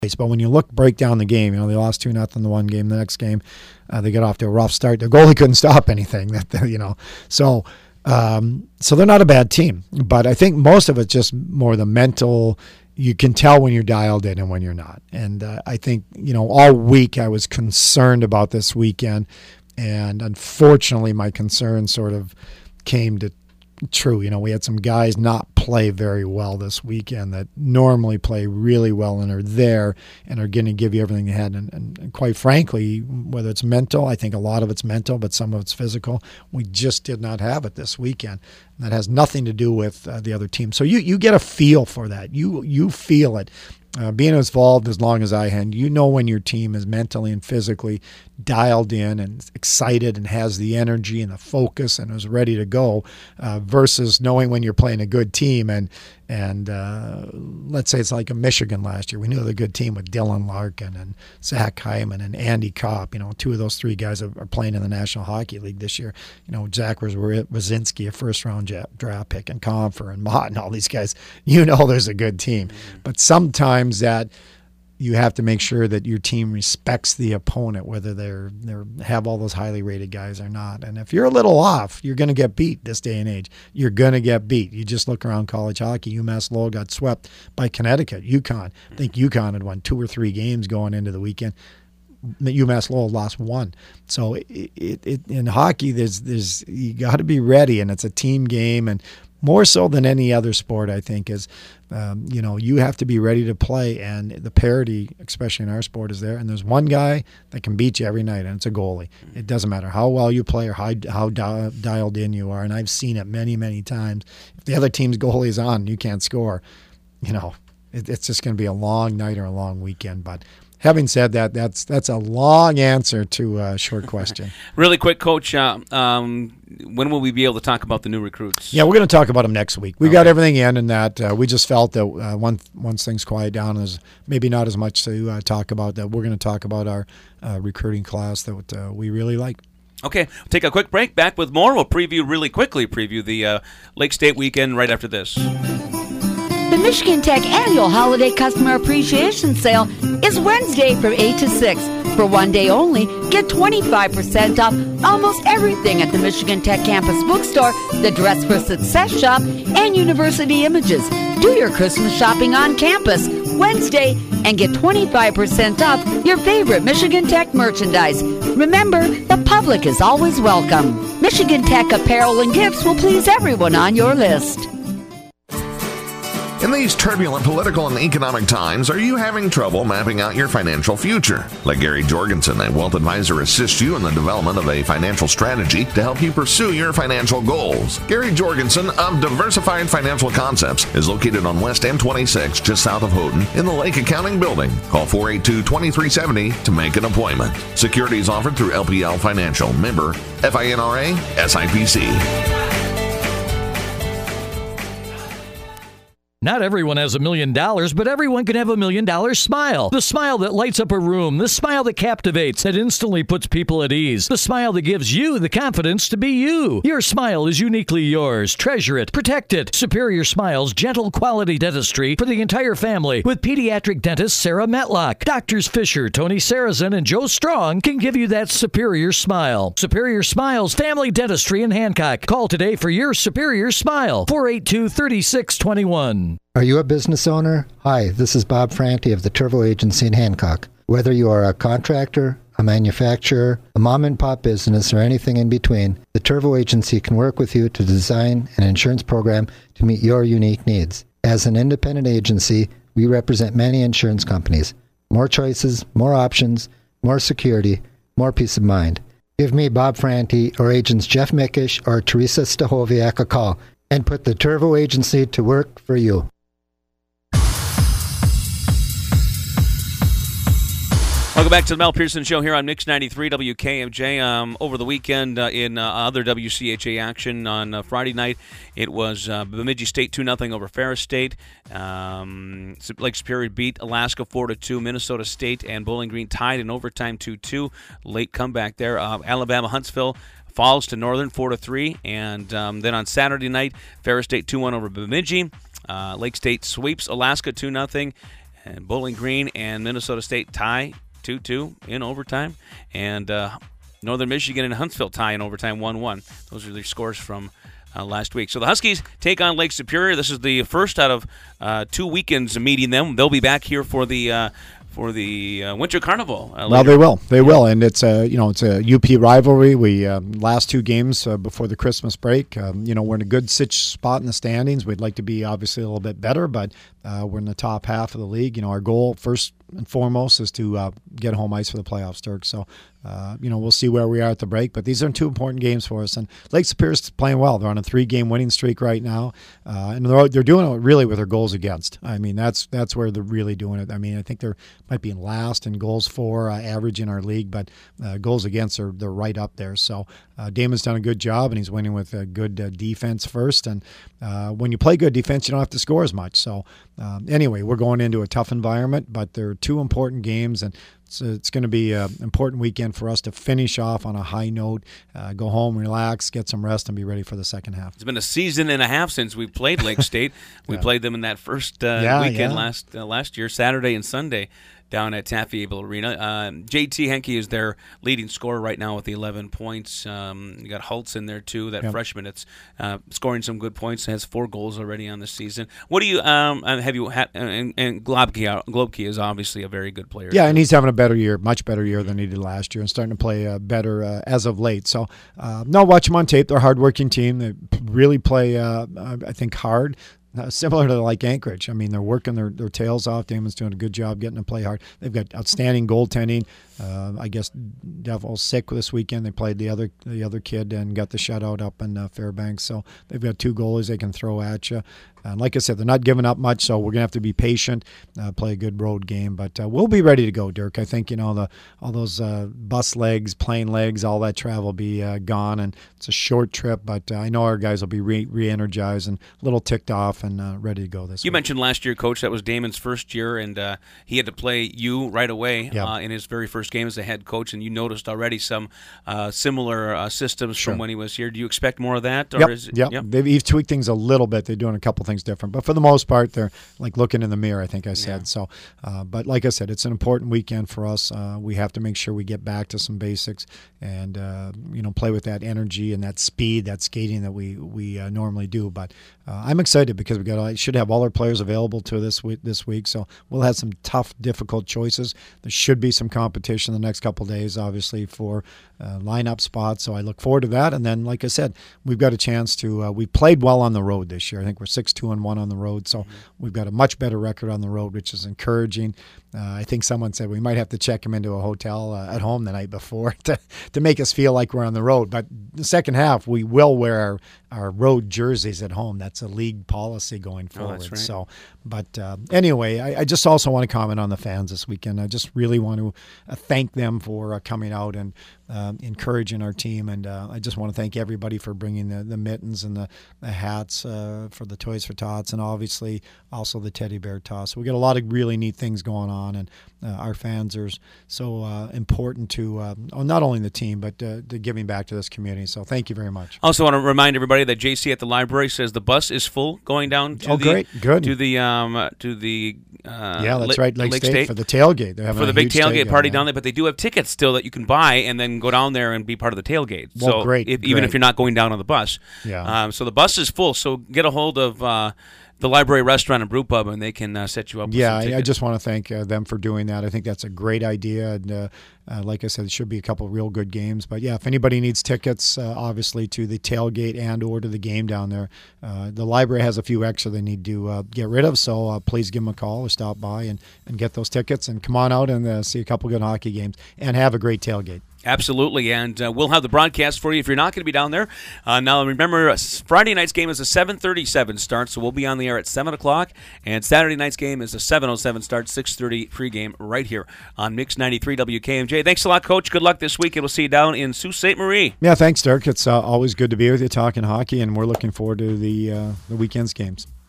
But when you break down the game, they lost 2-0 the one game. The next game, they got off to a rough start. The goalie couldn't stop anything. So they're not a bad team. But I think most of it's just more the mental. You can tell when you're dialed in and when you're not. And I think all week I was concerned about this weekend, and unfortunately my concern sort of came to true. We had some guys not play very well this weekend that normally play really well and are there and are going to give you everything they had. And quite frankly, whether it's mental, I think a lot of it's mental, but some of it's physical. We just did not have it this weekend. And that has nothing to do with the other team. So you get a feel for that. You feel it. Being involved as long as I had, when your team is mentally and physically dialed in and excited and has the energy and the focus and is ready to go, versus knowing when you're playing a good team and let's say it's like a Michigan last year. We knew they were a good team with Dylan Larkin and Zach Hyman and Andy Kopp. Two of those three guys are playing in the National Hockey League this year. Zach Wazinski, a first-round draft pick, and Comfer and Mott and all these guys. There's a good team. But sometimes that you have to make sure that your team respects the opponent, whether they have all those highly rated guys or not. And if you're a little off, you're going to get beat this day and age. You're going to get beat. You just look around college hockey. UMass Lowell got swept by Connecticut. UConn. I think UConn had won 2 or 3 games going into the weekend. UMass Lowell lost 1. So in hockey, there's you got to be ready, and it's a team game, and more so than any other sport, I think, is, you have to be ready to play, and the parity, especially in our sport, is there. And there's one guy that can beat you every night, and it's a goalie. It doesn't matter how well you play or how dialed in you are, and I've seen it many, many times. If the other team's goalie is on and you can't score, it's just going to be a long night or a long weekend. But having said that, that's a long answer to a short question. Really quick, Coach, when will we be able to talk about the new recruits? Yeah, we're going to talk about them next week. We got everything in, and that we just felt that once things quiet down, there's maybe not as much to talk about, that we're going to talk about our recruiting class that we really like. Okay, we'll take a quick break. Back with more. We'll really quickly preview the Lake State weekend right after this. The Michigan Tech Annual Holiday Customer Appreciation Sale is Wednesday from 8 to 6. For one day only, get 25% off almost everything at the Michigan Tech Campus Bookstore, the Dress for Success Shop, and University Images. Do your Christmas shopping on campus Wednesday and get 25% off your favorite Michigan Tech merchandise. Remember, the public is always welcome. Michigan Tech apparel and gifts will please everyone on your list. In these turbulent political and economic times, are you having trouble mapping out your financial future? Let Gary Jorgensen, a wealth advisor, assist you in the development of a financial strategy to help you pursue your financial goals. Gary Jorgensen of Diversified Financial Concepts is located on West N26, just south of Houghton, in the Lake Accounting Building. Call 482-2370 to make an appointment. Securities offered through LPL Financial, member FINRA, SIPC. Not everyone has $1 million, but everyone can have $1 million smile. The smile that lights up a room. The smile that captivates, that instantly puts people at ease. The smile that gives you the confidence to be you. Your smile is uniquely yours. Treasure it. Protect it. Superior Smiles, gentle quality dentistry for the entire family with pediatric dentist Sarah Metlock. Doctors Fisher, Tony Sarazin, and Joe Strong can give you that superior smile. Superior Smiles, family dentistry in Hancock. Call today for your superior smile. 482-3621. Are you a business owner? Hi, this is Bob Franti of the Turvo Agency in Hancock. Whether you are a contractor, a manufacturer, a mom-and-pop business, or anything in between, the Turvo Agency can work with you to design an insurance program to meet your unique needs. As an independent agency, we represent many insurance companies. More choices, more options, more security, more peace of mind. Give me, Bob Franti, or agents Jeff Mickish or Teresa Stahoviak a call and put the Turvo Agency to work for you. Welcome back to the Mel Pearson Show here on Mix 93 WKMJ. Over the weekend in other WCHA action on Friday night, it was Bemidji State 2-0 over Ferris State. Lake Superior beat Alaska 4-2. Minnesota State and Bowling Green tied in overtime 2-2. Late comeback there. Alabama Huntsville falls to Northern 4-3. And then on Saturday night, Ferris State 2-1 over Bemidji. Lake State sweeps Alaska 2-0. And Bowling Green and Minnesota State tie 2-2 in overtime. And Northern Michigan and Huntsville tie in overtime 1-1. Those are the scores from last week. So the Huskies take on Lake Superior. This is the first out of 2 weekends meeting them. They'll be back here for the Winter Carnival. Well, they will. They will, and it's it's a UP rivalry. We last 2 games before the Christmas break. We're in a good spot in the standings. We'd like to be obviously a little bit better, but we're in the top half of the league. Our goal first and foremost is to get home ice for the playoffs, Dirk. So, we'll see where we are at the break. But these are 2 important games for us. And Lake Superior's playing well. They're on a 3-game winning streak right now, and they're doing it really with their goals against. I mean, that's where they're really doing it. I mean, I think they're might be in last in goals for average in our league, but goals against they're right up there. So Damon's done a good job, and he's winning with good defense first. And when you play good defense, you don't have to score as much. So anyway, we're going into a tough environment, but they're 2 important games, and it's going to be an important weekend for us to finish off on a high note, go home, relax, get some rest, and be ready for the second half. It's been a season and a half since we played Lake State. We played them in that first weekend last year, Saturday and Sunday, down at Taffy Able Arena. JT Henke is their leading scorer right now with the 11 points. You got Holtz in there too, that freshman that's scoring some good points, has 4 goals already on the season. What do you have you had? And Globke is obviously a very good player. Yeah, and he's having a better year, much better year than he did last year, and starting to play better as of late. So, watch them on tape. They're a hardworking team. They really play, I think, hard. Similar to like Anchorage. I mean, they're working their tails off. Damon's doing a good job getting them to play hard. They've got outstanding goaltending. I guess Devil's sick this weekend. They played the other kid and got the shutout up in Fairbanks. So they've got 2 goalies they can throw at you. And like I said, they're not giving up much, so we're going to have to be patient, play a good road game. But we'll be ready to go, Dirk. I think, all those bus legs, plane legs, all that travel will be gone. And it's a short trip, but I know our guys will be re-energized and a little ticked off and ready to go this week. You mentioned last year, Coach, that was Damon's first year, and he had to play you right away in his very first game as a head coach, and you noticed already some similar systems from when he was here. Do you expect more of that? Or Yep. They've tweaked things a little bit. They're doing a couple things different, but for the most part, they're like looking in the mirror, I think I said. So, but like I said, it's an important weekend for us. We have to make sure we get back to some basics and play with that energy and that speed, that skating that we normally do. But I'm excited because I should have all our players available to this week. So we'll have some tough, difficult choices. There should be some competition the next couple of days, obviously, for lineup spots. So I look forward to that. And then, like I said, we've got a chance to. We played well on the road this year. I think we're 6-2-1 on the road. So we've got a much better record on the road, which is encouraging. I think someone said we might have to check him into a hotel at home the night before to make us feel like we're on the road. But the second half, we will wear our road jerseys at home. That's a league policy going forward. That's right. So, but anyway, I just also want to comment on the fans this weekend. I just really want to thank them for coming out and encouraging our team. And I just want to thank everybody for bringing the mittens and the hats for the Toys for Tots, and obviously also the teddy bear toss. So we got a lot of really neat things going on, and our fans are so important to not only the team, but to giving back to this community. So thank you very much. Also want to remind everybody that JC at the library says the bus is full going down to the that's right, Lake State for the tailgate. They're having for the big tailgate party down there, but they do have tickets still that you can buy and then go down there and be part of the tailgate. Well, so great, even if you're not going down on the bus. Yeah. So the bus is full. So get a hold of the library restaurant and brew pub, and they can set you up with some tickets. I just want to thank them for doing that. I think that's a great idea. And like I said, it should be a couple of real good games. But yeah, if anybody needs tickets, obviously to the tailgate and or to the game down there, the library has a few extra they need to get rid of. So please give them a call or stop by and get those tickets and come on out and see a couple good hockey games and have a great tailgate. Absolutely, and we'll have the broadcast for you if you're not going to be down there. Now, remember, Friday night's game is a 7:37 start, so we'll be on the air at 7 o'clock, and Saturday night's game is a 7:07 start, 6:30 pregame right here on Mix 93 WKMJ. Thanks a lot, Coach. Good luck this week, and we'll see you down in Sault Ste. Marie. Yeah, thanks, Dirk. It's always good to be with you talking hockey, and we're looking forward to the weekend's games.